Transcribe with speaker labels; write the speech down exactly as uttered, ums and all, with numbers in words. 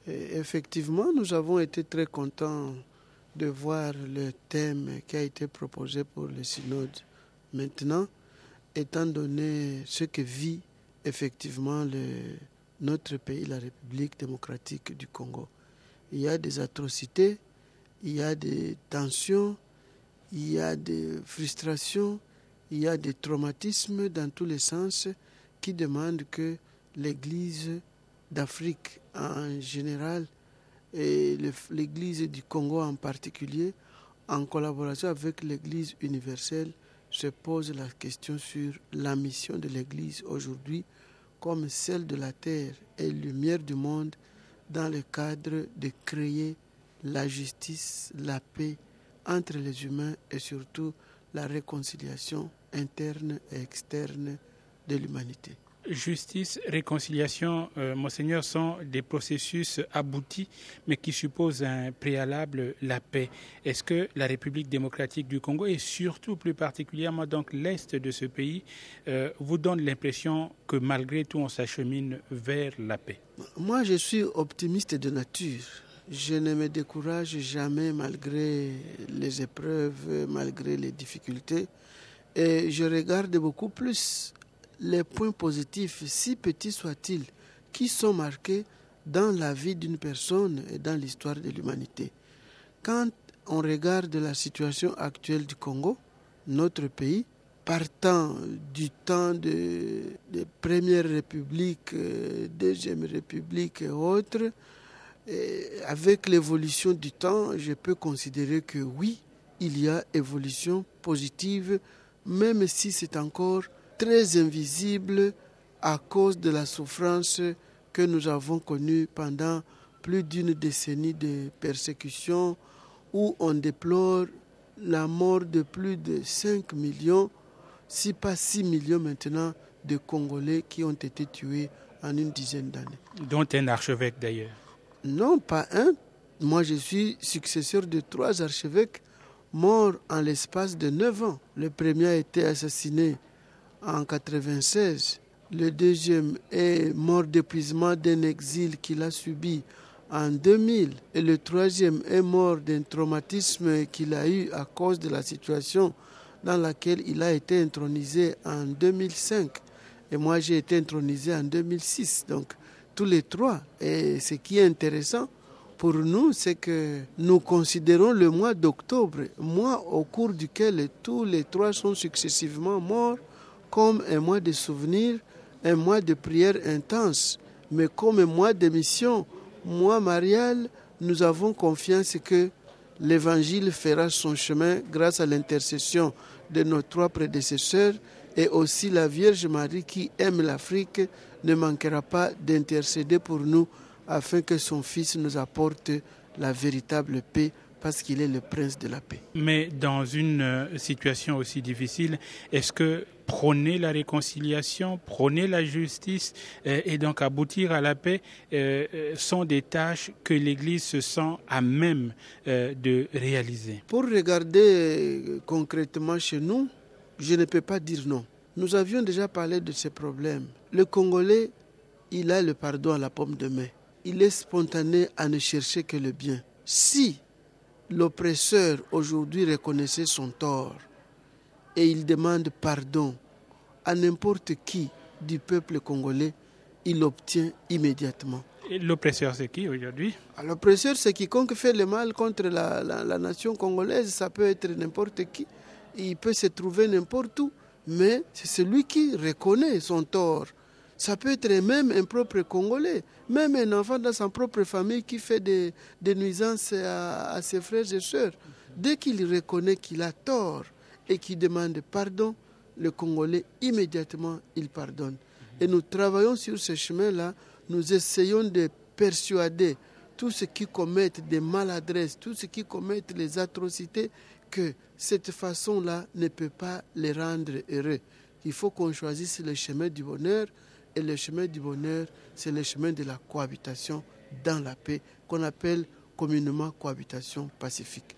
Speaker 1: Et effectivement, nous avons été très contents de voir le thème qui a été proposé pour le synode. Maintenant, étant donné ce que vit effectivement le, notre pays, la République démocratique du Congo, il y a des atrocités, il y a des tensions, il y a des frustrations, il y a des traumatismes dans tous les sens qui demandent que l'Église d'Afrique en général et l'Église du Congo en particulier, en collaboration avec l'Église universelle, se pose la question sur la mission de l'Église aujourd'hui comme celle de la terre et lumière du monde dans le cadre de créer la justice, la paix entre les humains et surtout la réconciliation interne et externe de l'humanité.
Speaker 2: Justice, réconciliation, euh, Monseigneur, sont des processus aboutis, mais qui supposent un préalable, la paix. Est-ce que la République démocratique du Congo, et surtout plus particulièrement donc l'Est de ce pays, euh, vous donne l'impression que malgré tout, on s'achemine vers la paix?
Speaker 1: Moi, je suis optimiste de nature. Je ne me décourage jamais malgré les épreuves, malgré les difficultés. Et je regarde beaucoup plus les points positifs, si petits soient-ils, qui sont marqués dans la vie d'une personne et dans l'histoire de l'humanité. Quand on regarde la situation actuelle du Congo, notre pays, partant du temps de, de Première République, Deuxième République et autres, et avec l'évolution du temps, je peux considérer que oui, il y a évolution positive, même si c'est encore très invisible à cause de la souffrance que nous avons connue pendant plus d'une décennie de persécution où on déplore la mort de plus de cinq millions, si pas six millions maintenant, de Congolais qui ont été tués en une dizaine d'années.
Speaker 2: Dont un archevêque d'ailleurs.
Speaker 1: Non, pas un. Moi, je suis successeur de trois archevêques morts en l'espace de neuf ans. Le premier a été assassiné en mille neuf cent quatre-vingt-seize, le deuxième est mort d'épuisement d'un exil qu'il a subi en deux mille et le troisième est mort d'un traumatisme qu'il a eu à cause de la situation dans laquelle il a été intronisé en deux mille cinq et moi j'ai été intronisé en deux mille six. Donc tous les trois. Et ce qui est intéressant pour nous, c'est que nous considérons le mois d'octobre, mois au cours duquel tous les trois sont successivement morts, comme un mois de souvenir, un mois de prière intense, mais comme un mois de mission. Moi, Marial, nous avons confiance que l'Évangile fera son chemin grâce à l'intercession de nos trois prédécesseurs et aussi la Vierge Marie qui aime l'Afrique ne manquera pas d'intercéder pour nous afin que son Fils nous apporte la véritable paix parce qu'il est le prince de la paix.
Speaker 2: Mais dans une situation aussi difficile, est-ce que prôner la réconciliation, prôner la justice euh, et donc aboutir à la paix euh, sont des tâches que l'Église se sent à même euh, de réaliser?
Speaker 1: Pour regarder concrètement chez nous, je ne peux pas dire non. Nous avions déjà parlé de ces problèmes. Le Congolais, il a le pardon à la paume de main. Il est spontané à ne chercher que le bien. Si l'oppresseur aujourd'hui reconnaissait son tort et il demande pardon à n'importe qui du peuple congolais, il l'obtient immédiatement.
Speaker 2: Et l'oppresseur, c'est qui aujourd'hui?
Speaker 1: L'oppresseur, c'est quiconque fait le mal contre la, la, la nation congolaise. Ça peut être n'importe qui. Il peut se trouver n'importe où. Mais c'est celui qui reconnaît son tort. Ça peut être même un propre Congolais, même un enfant dans sa propre famille qui fait des, des nuisances à, à ses frères et sœurs. Dès qu'il reconnaît qu'il a tort et qu'il demande pardon, le Congolais, immédiatement, il pardonne. Et nous travaillons sur ce chemin-là. Nous essayons de persuader tous ceux qui commettent des maladresses, tous ceux qui commettent les atrocités, que cette façon-là ne peut pas les rendre heureux. Il faut qu'on choisisse le chemin du bonheur. Et le chemin du bonheur, c'est le chemin de la cohabitation dans la paix, qu'on appelle communément cohabitation pacifique.